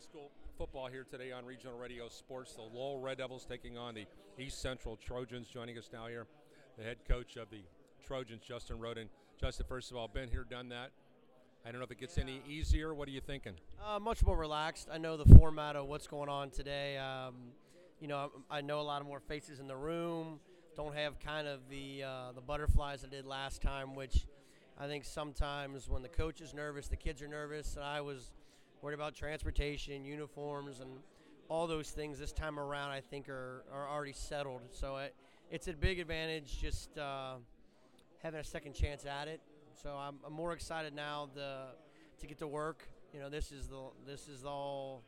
school football here today on Regional Radio Sports. The Lowell Red Devils taking on the East Central Trojans. Joining us now here, the head coach of the Trojans, Justin Roden. Justin, first of all, been here, done that. I don't know if it gets any easier. What are you thinking? Much more relaxed. I know the format of what's going on today. I know a lot of more faces in the room. Don't have kind of the butterflies I did last time, which I think sometimes when the coach is nervous, the kids are nervous, and I was worried about transportation, uniforms, and all those things this time around I think are already settled. So it's a big advantage just having a second chance at it. So I'm more excited now to get to work. This is all.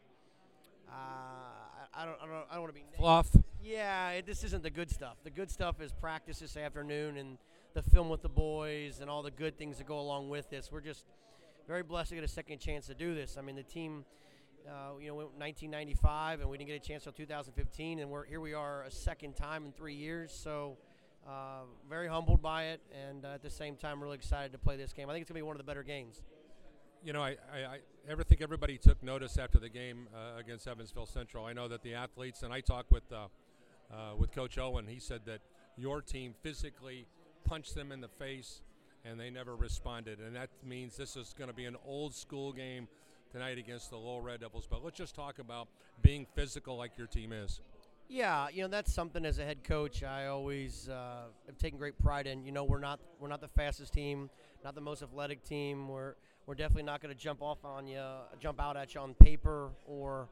I don't want to be fluff. Yeah, this isn't the good stuff. The good stuff is practice this afternoon and the film with the boys and all the good things that go along with this. We're just very blessed to get a second chance to do this. I mean, the team, went 1995 and we didn't get a chance until 2015, and here we are a second time in 3 years. So very humbled by it, and at the same time really excited to play this game. I think it's going to be one of the better games. I think everybody took notice after the game against Evansville Central. I know that the athletes, and I talked with Coach Owen, he said that your team physically punched them in the face and they never responded. And that means this is going to be an old school game tonight against the Lowell Red Devils. But let's just talk about being physical like your team is. Yeah, that's something as a head coach I always have taken great pride in. We're not the fastest team, not the most athletic team. We're definitely not going to jump out at you on paper or,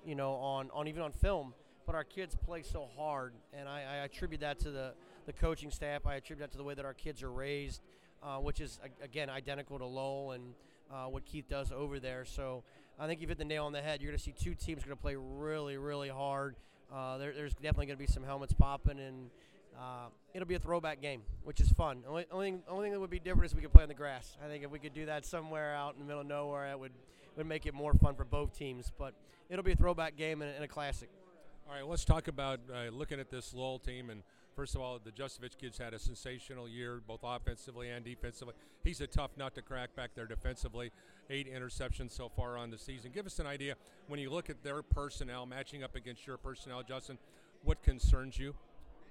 on even on film. But our kids play so hard, and I attribute that to the coaching staff. I attribute that to the way that our kids are raised, which is, again, identical to Lowell and what Keith does over there. So I think you've hit the nail on the head. You're going to see two teams going to play really, really hard. There's definitely going to be some helmets popping, and it'll be a throwback game, which is fun. Only thing that would be different is we could play on the grass. I think if we could do that somewhere out in the middle of nowhere, it would make it more fun for both teams. But it'll be a throwback game and a classic. All right, let's talk about looking at this Lowell team. And first of all, the Justovich kid's had a sensational year, both offensively and defensively. He's a tough nut to crack back there defensively. 8 interceptions so far on the season. Give us an idea, when you look at their personnel matching up against your personnel, Justin, what concerns you?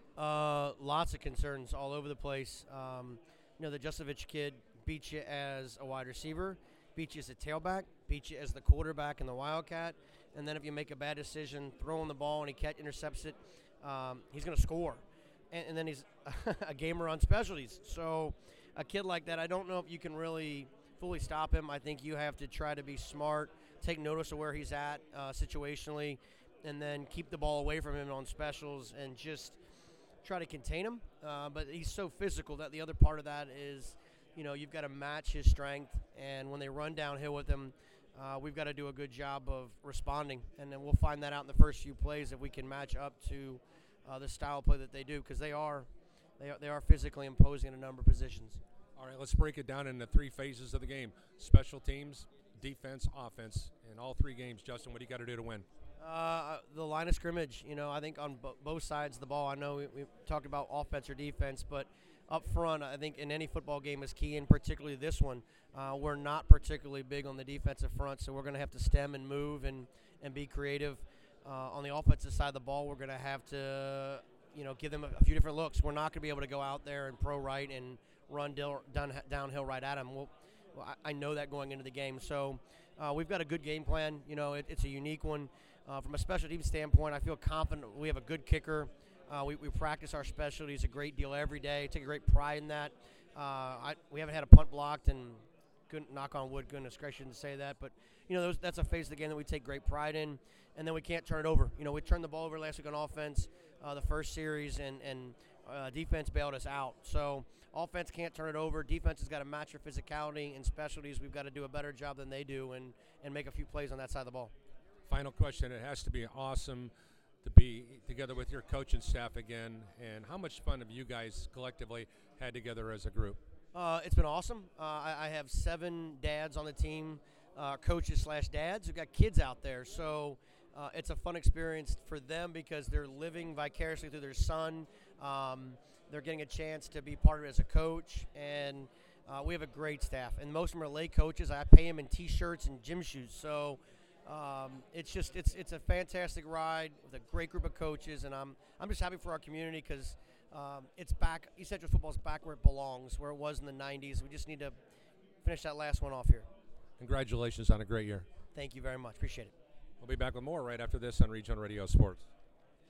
Lots of concerns all over the place. The Justovich kid beats you as a wide receiver, beats you as a tailback, beats you as the quarterback and the Wildcat, and then if you make a bad decision throwing the ball and he intercepts it, he's going to score. And then he's a gamer on specialties. So a kid like that, I don't know if you can really fully stop him. I think you have to try to be smart, take notice of where he's at situationally, and then keep the ball away from him on specials and just try to contain him. But he's so physical that the other part of that is, you've got to match his strength. And when they run downhill with him, we've got to do a good job of responding. And then we'll find that out in the first few plays if we can match up to the style of play that they do, because they are physically imposing in a number of positions. All right, let's break it down into 3 phases of the game: special teams, defense, offense. In all 3 games, Justin, what do you got to do to win? The line of scrimmage, I think on both sides of the ball. I know we talked about offense or defense, but up front, I think in any football game is key, and particularly this one. We're not particularly big on the defensive front, so we're going to have to stem and move and be creative. On the offensive side of the ball, we're going to have to, give them a few different looks. We're not going to be able to go out there and pro right and run downhill right at them. I know that going into the game. So we've got a good game plan. It's a unique one. From a special team standpoint, I feel confident we have a good kicker. We practice our specialties a great deal every day. Take a great pride in that. We haven't had a punt blocked, and knock on wood, goodness gracious, to say that. But, that's a phase of the game that we take great pride in, and then we can't turn it over. We turned the ball over last week on offense, the first series, and defense bailed us out. So offense can't turn it over. Defense has got to match their physicality, and specialties we've got to do a better job than they do and make a few plays on that side of the ball. Final question. It has to be awesome to be together with your coaching staff again, and how much fun have you guys collectively had together as a group? It's been awesome. I have 7 dads on the team, coaches/dads who've got kids out there. So it's a fun experience for them because they're living vicariously through their son. They're getting a chance to be part of it as a coach, and we have a great staff. And most of them are lay coaches. I pay them in T-shirts and gym shoes. So it's a fantastic ride with a great group of coaches, and I'm just happy for our community because it's back. East Central football is back where it belongs, where it was in the '90s. We just need to finish that last one off here. Congratulations on a great year. Thank you very much. Appreciate it. We'll be back with more right after this on Regional Radio Sports.